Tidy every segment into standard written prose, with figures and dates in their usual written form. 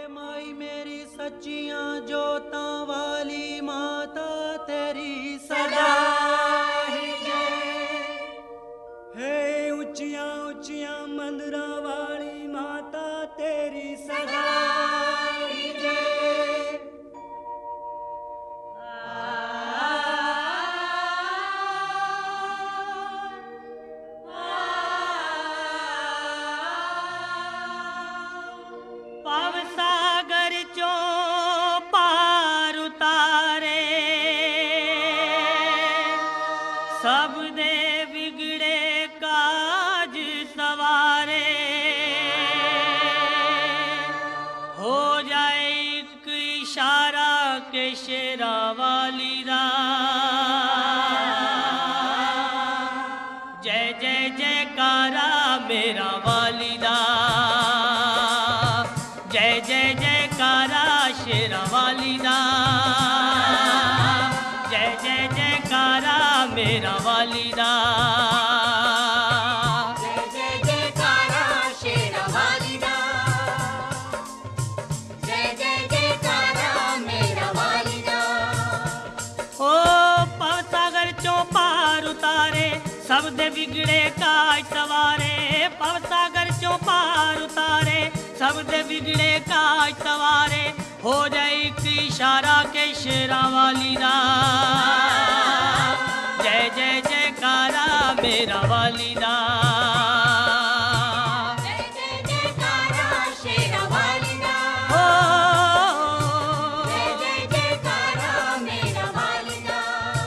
माई मेरी सच्चियां जोतां वाली माता तेरी सदा ही जय। हे ऊंचियां ऊंचियां मंदिरां वाली माता तेरी सदा ही जय। पाव सागर चो पार उतारे सब दे बिगड़े काज सवारे हो जाए एक इशारा के शेरा वाली दा जय जय जयकारा मेरा वालिदा जय जय जयकारा शेरा वालिदा जय जय जयकारा मेरा वालिदा जय जय जयकारा शेरा वालिदा जय जय जयकारा मेरा वालिदा। ओ पव सागर चो पार उतारे सब दे बिगड़े काज सवारे पव सागर चो पार उतारे सब दे बिगड़े काज सवारे हो जाए एक इशारा के शेरा वालिदा जय जय जयकारा मेरा वालिदा जय जय जयकारा शेरा वालिदा जय जय जयकारा मेरा वालिदा।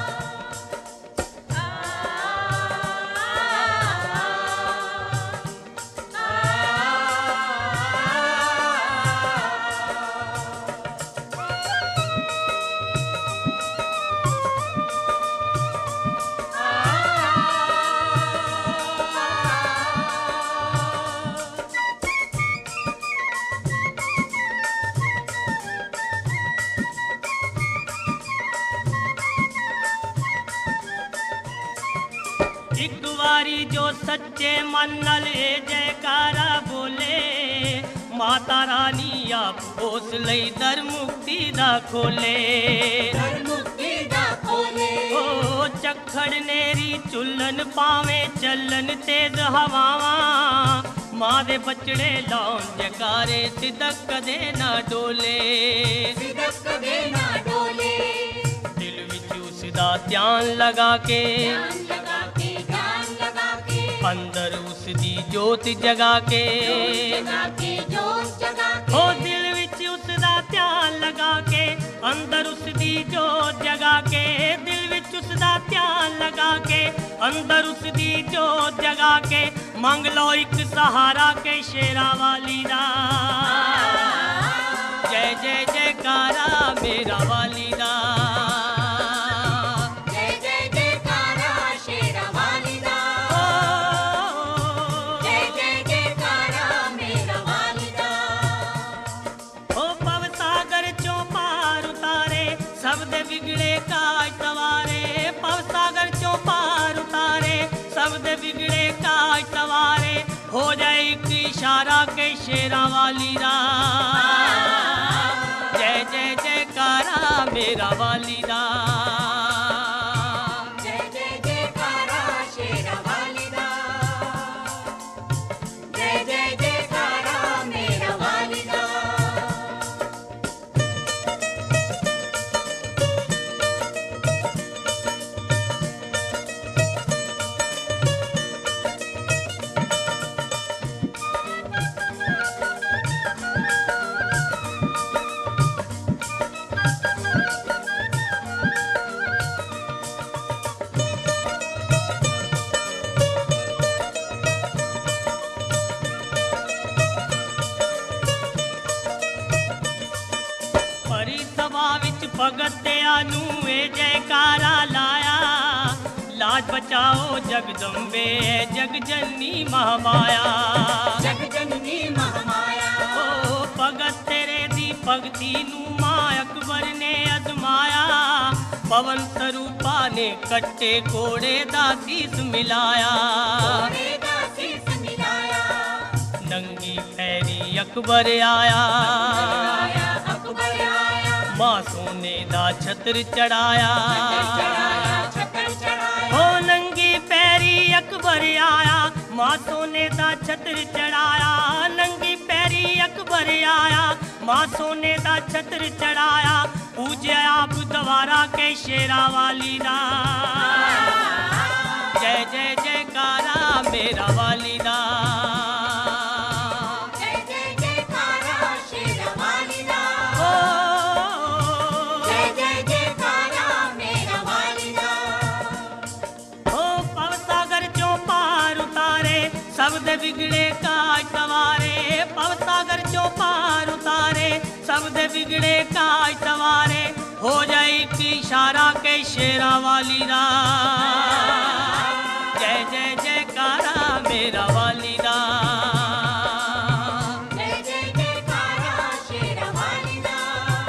एक बारी जो सच्चे मन नाल जयकारा बोले माता रानी आप उस लई दर मुक्ति दा खोले मुक्ति दा खोले ओ चखड़ नेरी चुल्लन पावे चलन तेज हवावा मां दे बचड़े लाउन जयकारे सिदक कदे ना डोले सिदक कदे ना डोले दिल विच उसदा ध्यान लगा के ध्यान लगा के ध्यान लगा के अंदर उसदी जोत जगा के जगा के जोत जगा के ओ दिल विच उसदा ध्यान लगा के अंदर उसदी जोत जगा के दिल विच उसदा ध्यान लगा के अंदर उसदी जोत जगा के मंग लो एक सहारा के शेरा वाली दा जय जय जयकारा मेरा वालिदा जय जय जयकारा शेरा वालिदा जय जय जयकारा मेरा वालिदा। ओ पव सागर चो पार उतारे सब दे बिगड़े काज सवारे पव सागर चो पार उतारे सब दे बिगड़े काज सवारे हो जाए एक इशारा के शेरा वालिदा जय जय जयकारा मेरा वालिदा जय जय जयकारा शेरा वालिदा जय जय जयकारा मेरा वालिदा। परी सभा विच भगतिया नू ए जयकारा लाया लाज बचाओ जगदम्बे जग जननी महामाया जग जननी महामाया ओ भगत तेरे दी भगती नू मां अकबर ने अजमाया पवन स्वरूपा ने कट्टे कोड़े दा सीस मिलाया घोड़े दा शीस मिलाया नंगी पैरी अकबर आया अकबर आया मां सोने दा छत्र चढ़ाया छतर चढ़ाया ओ नंगी पैरी अकबर आया मां सोने दा छत्र चढ़ाया नंगी पैरी अकबर आया मां सोने दा छत्र चढ़ाया पूज्या आप द्वारा के शेरा वाली दा जय जय जयकारा मेरा वाली दा जय जय जयकारा शेरवाली दा ओ जय जय जयकारा मेरा वाली दा ओ पवसागर चों पार उतारे सब दे बिगड़े काज सवारे पवसागर चों पार उतारे सब दे बिगड़े काज सवारे हो जाई की इशारा के शेरा वाली दा जय जय जयकारा मेरा वाली दा जय जय जयकारा शेरवाली दा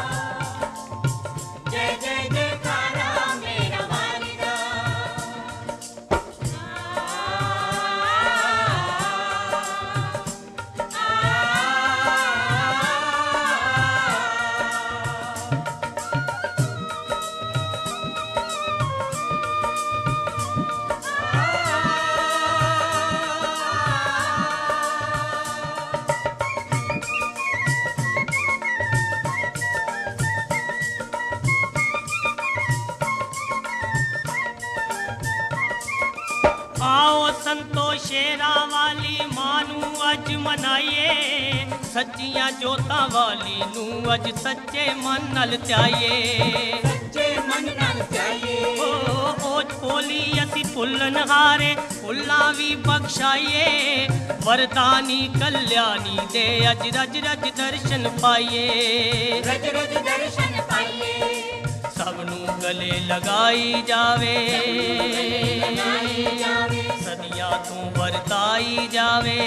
जय जय जयकारा मेरा वाली दा आओ संतो शेरा वाली मानू अज मनाइए सच्चियां जोतां वाली नू अज सच्चे मन नल त्याइए सच्चे मन नाल चाहिए ओ पोली असी फुल्लन हारे फुल्लां भी बख्शाइए वरदानी कल्याणी दे अज रज रज दर्शन पाइए रज रज दर्शन पाइए सबनू गले लगाई जावे जावे सदियां तू वरताई जावे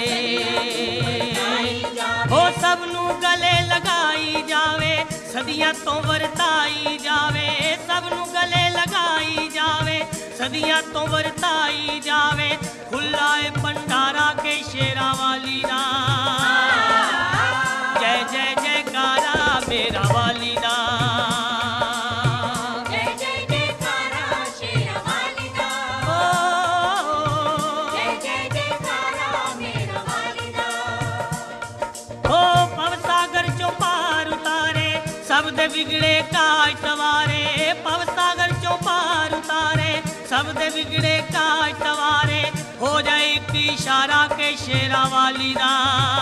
जावे हो सबनू गले लगाई जावे सदियां तो वरताई जावे सबनू गले लगाई जावे सदियां तो वरताई जावे खुला है भंडारा के शेरा वाली दा जय जय जयकारा मेरा वाली दा जय जय जयकारा शेरवाली दा ओ जय जय जयकारा मेरा वाली दा ओ पवसागर चों पार उतारे सब दे बिगड़े काज सवारे पवसागर चों पार उतारे सब दे बिगड़े काज सवारे हो जाए एक इशारा के शेरा वाली दा